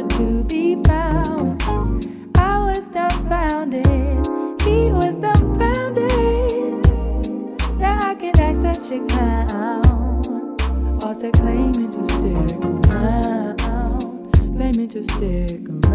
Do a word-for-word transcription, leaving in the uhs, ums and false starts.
nowhere to be found. I was dumbfounded, he was dumbfounded. Now I can act such a clown, or to claiming to stick around, claiming to stick around.